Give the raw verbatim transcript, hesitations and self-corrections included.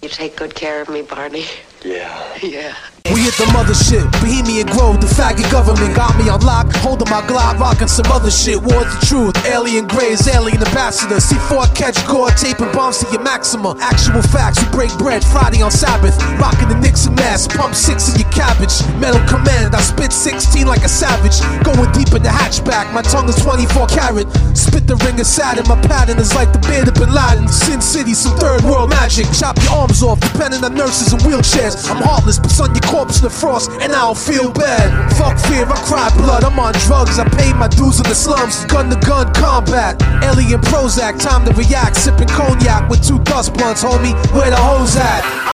You take good care of me, Barney. Yeah. Yeah. We hit the mothership, Bohemian Grove, the faggot government got me on lock, holding my Glock, rocking some other shit. Ward's the truth, alien grays, alien ambassador. C four catch gore, taping bombs to your maxima. Actual facts, we break bread Friday on Sabbath, rocking the Nixon mask, pump six in your cabbage. Metal command, I spit sixteen like a savage, going deep in the hatchback. My tongue is twenty-four karat, spit the ring of Saturn. My pattern is like the beard of Bin Laden. Sin City, some third world magic. Chop your arms off, depending on nurses and wheelchairs. I'm heartless, but son, your corpse in the frost, and I don't feel bad. Fuck fear, I cry blood, I'm on drugs. I pay my dues in the slums, gun to gun combat. Alien Prozac, time to react. Sipping cognac with two dust blunts, homie, where the hoes at?